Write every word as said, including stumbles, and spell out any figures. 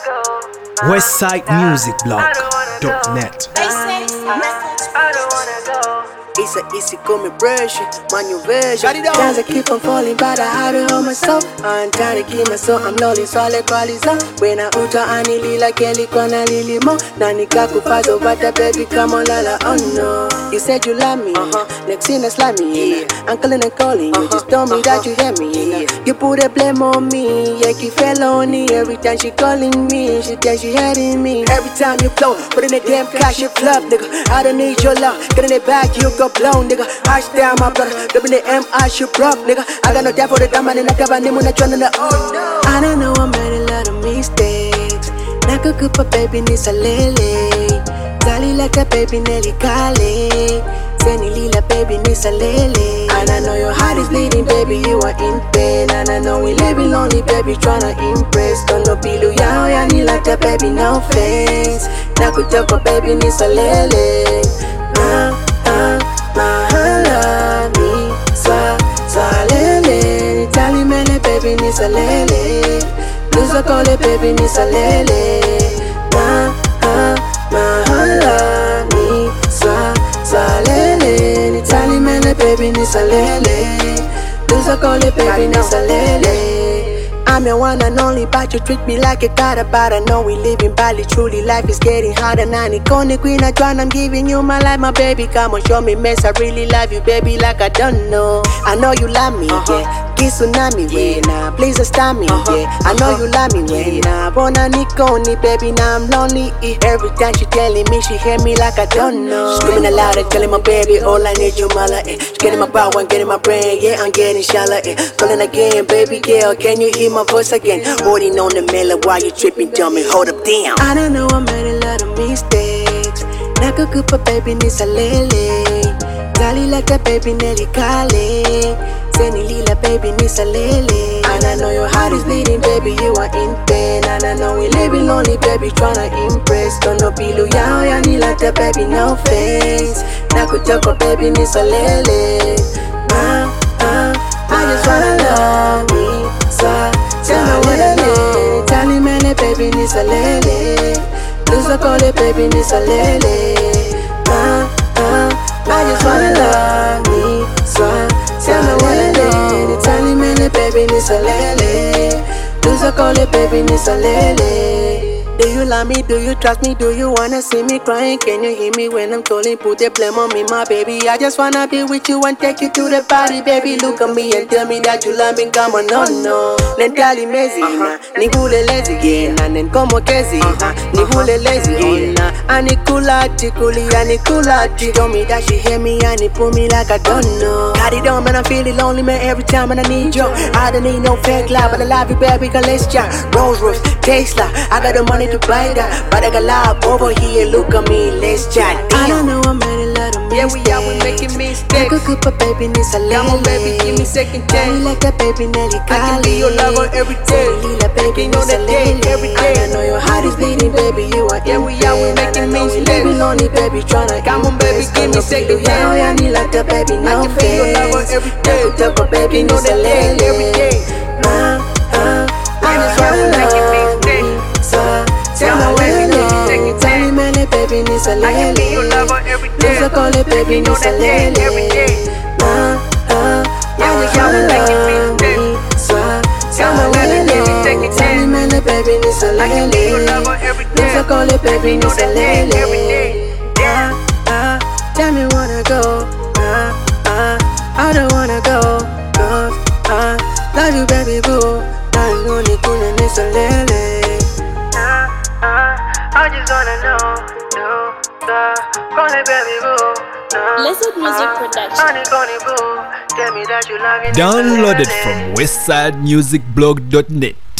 Westside Music Blog dot net. It's a easy come brush, man you version. Times I keep on falling, but I have it on myself. I'm trying to keep myself, I'm lonely, so I let qualities up. When I uta ani lila kelly kona lili mo. Nani kaku fazo bata baby come on lala oh no. You said you love me, uh-huh. Next thing that's like me, yeah. I'm calling and calling, uh-huh. You just told me uh-huh. That you hear me, yeah. You put a blame on me, yeah, keep felony. Every time she calling me, she tell she hating me. Every time you blow, put in a damn cash you club, nigga. I don't need your love, get in it back, you go blow, nigga. Hash down my brother, dubbing the M I should broke, nigga. I got no time for the diamond and I got my name when I trying to oh no. I don't know, I made a lot of mistakes. Nakukupa baby ni salele. Dali like a baby Nelly Kale. Seni lila baby ni salele. And I know your heart is bleeding, baby, you are in pain. And I know we living lonely, baby, tryna impress. Don't no pilu yao ya ni like that, baby, no face. Nakutoko baby ni salele. Ah, ah, mahala ni sa salele. Nitali mele baby ni salele. Lusa kole baby ni salele. Ah, ah, mahala ni sa salele. Nitali mele baby ni salele. Lusa kole baby ni salele. I'm your one and only, but you treat me like a god. But I know we live in Bali, truly life is getting harder. Nani koni queen, I try, I'm giving you my life, my baby. Come on, show me mess, I really love you, baby, like I don't know. I know you love me, uh-huh. Yeah. Kiss tsunami, yeah. Nah, please stop me, uh-huh. Yeah. I know you love me, yeah. Nah, wanna nikoni, baby, now I'm lonely. Every time she telling me, she hear me like I don't know. Screaming aloud and telling my baby, all I need you, mala, eh. She getting my power, I'm getting my brain, yeah, I'm getting shallow, eh. Calling again, baby girl, can you hear my voice again? Holding on the mellow while you tripping, tell me, hold up, down. I don't know, I made a lot of mistakes. Nakukupa baby ni salele. Dali like that baby Nelly Kale. Seni lila baby ni salele. And I know your heart is bleeding, baby, you are in pain. And I know we living lonely, baby, tryna impress. Don't no pilu yao ya ni like that, baby, no face. Nakutoko baby ni salele. Ah, ah, I just wanna love me. Sa, tell me what I need. Tali mele baby ni salele. Lusa kole baby ni salele. Ah, ah, I just wanna love me. Sa, tell me what I need. Tali mele baby ni salele. Lusa kole baby ni salele. Do you love me? Do you trust me? Do you wanna see me crying? Can you hear me when I'm calling? Put the blame on me, my baby. I just wanna be with you and take you to the party, baby. Look at me and tell me that you love me. Come on, no, no. Nentali mezi na ni hule lazy na nen como kezi ni hule lazy na ani kulati kuli ani kulati. Told me that she hear me and it pull me like I don't know. Got it on, man, I'm feeling lonely, man, every time and I need you. I don't need no fake love, but I love you, baby. Cause let's chat. Rose Rose, Tesla. I got the money to buy that, but I got love over here. Look at me, let's chat. Damn. I don't know, I made a lot of mistakes. Yeah, we out, we making mistakes. Nakukupa baby ni salele. Come on, baby, give me second chance. Like that, baby, Nelly Kale. I can be your lover every day. Lila, baby, on the day, every day. I know your heart is bleeding, baby, you are yeah, we out, we making mistakes. Living lonely, baby, tryna come on, baby, give me second chance. Yeah, I need like that, baby, no I can be your lover every day. Nakutoko baby, on the day, every day. Ah, ah, I just wanna love me. Sa, tell me what I need. Tell me, man, baby, ni salele. I can be your lover every day. Lusa kole baby, ni salele. Every day. Ah, ah, I just wanna love me. Sa, tell me what I need. Tell me, man, baby, ni salele. Lusa kole baby, ni salele. Ah, ah, tell me wanna go. Ah, ah, I don't wanna go. Cause I love you, baby, boo. Now you only kuna ni salele. Ah, ah, I just wanna know, know, uh, call it baby boo. No, Lizard Music uh, Production. honey, honey, boo. Tell me that you love me. Downloaded from westside music blog dot net.